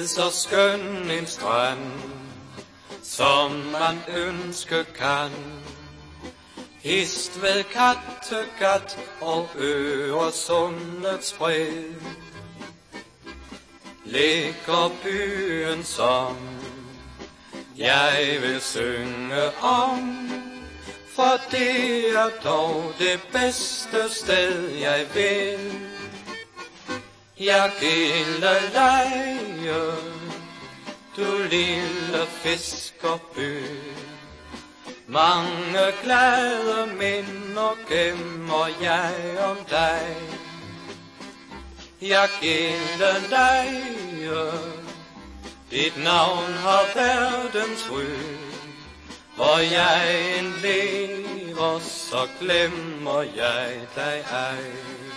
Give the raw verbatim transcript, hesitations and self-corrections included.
så skøn en strand, som man ønske kan. Hist ved Kattegat og Øresundets bred ligger byen, som jeg vil synge om, for det er dog det bedste sted, jeg vil. Jeg gælder leje, du lille fiskerby. Mange glade minder gemmer jeg om dig. Jeg gælder leje, dit navn har verdens ry. Hvor jeg end lever, så glemmer jeg dig ej.